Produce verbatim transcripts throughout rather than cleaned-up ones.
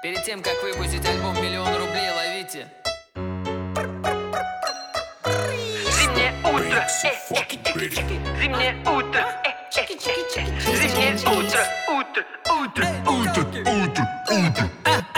Перед тем, как выпустить альбом «Миллион рублей», ловите. Зимнее утро, э, чики-чики-чики. Зимнее утро, э, э, э, э. Зимнее утро, утро, утро, утро, утро, утро.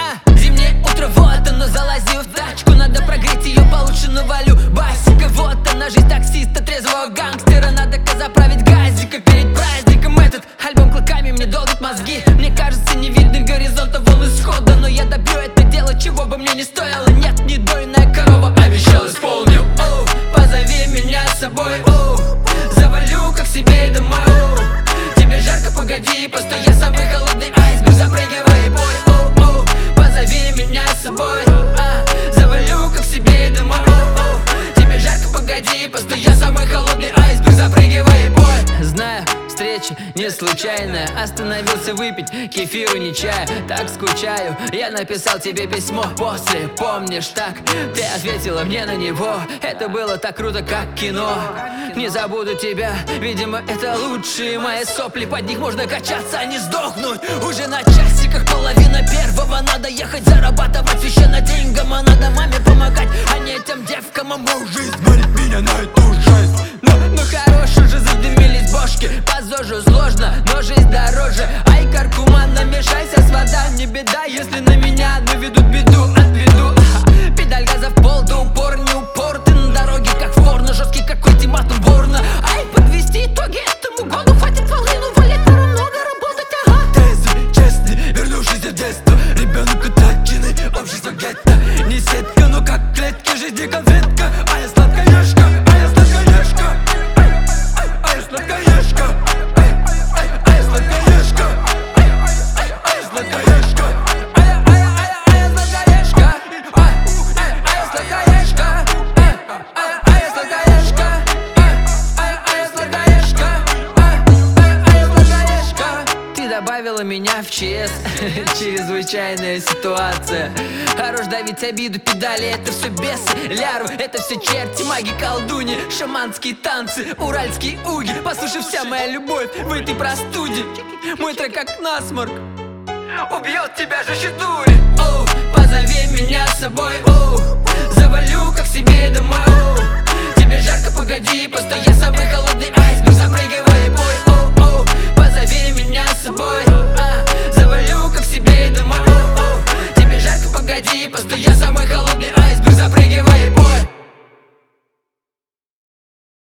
Зимнее утро, вот оно, залазил в тачку. Надо прогреть ее получше, навалю басика. Вот она, жизнь таксиста, трезвого гангстера. Надо заправить газика перед праздником. Этот альбом клыками мне долбит мозги. Мне кажется, не видно горизонта, волн исхода. Но я добью это дело, чего бы мне не стоило. Нет, не дойная корова, обещал, исполнил. Оу, позови меня с собой, оу. Завалю, как себе домой, оу. Тебе жарко, погоди, постой, я самый холодный айсберг. Запрыгивай, бой, оу, оу. Позови меня с собой, а. Завалю, как себе домой, оу, оу. Тебе жарко, погоди, постой, я самый холодный айсберг. Запрыгивай, бой. Знаю, встреча не случайная. Остановился выпить кефиру, не чая. Так скучаю, я написал тебе письмо. После, помнишь, так ты ответила мне на него. Это было так круто, как кино. Не забуду тебя, видимо, это лучшие мои сопли. Под них можно качаться, а не сдохнуть. Уже на часиках половина первого. Надо ехать зарабатывать священно деньгам. А надо маме помогать, а не этим девкам. А мою жизнь манит меня на эту жизнь. Ну, ну хорош, уже задымились бошки. По ЗОЖу сложно, но жизнь дороже. Ай, каркуман, намешайся с вода. Не беда, если на меня наведут беду. Отведу, ага. Педаль газа в пол, до упор, не упор. Ты на дороге как в порно, жесткий как ультиматум Борна. Ай, подвести итоги этому году. Хватит волыну валить, пора много работать, ага. Трезвый, честный, вернувшийся в детство. Ребенок утраченный, общество гетто. Не сетка, но как клетки жизни конфетка. А я сладкоежка, а я сладкоежка. Ай, ай, а я сладкоежка. Ай, ай, а я сладкоежка. Ай, ай, а я сладкоежка. Ай, ай, ай, а я сладкоежка. Ай, ай, а я сладкоежка. Ай, ай, а я сладкоежка. Ай, ай, а я сладкоежка. Ай, ай, а я сладкоежка. Ты добавила меня в ЧС. Чрезвычайная ситуация. Хорош давить обиду, педали, это все бесы. Лярвы, это все черти, маги, колдуни. Шаманские танцы, уральские уги. Послушай, вся моя любовь в этой простуде. Мой трек как насморк убьет тебя же щитури. Оу, позови меня с собой, оу. Завалю, как себе домой, оу. Тебе жарко, погоди, постой, я самый холодный.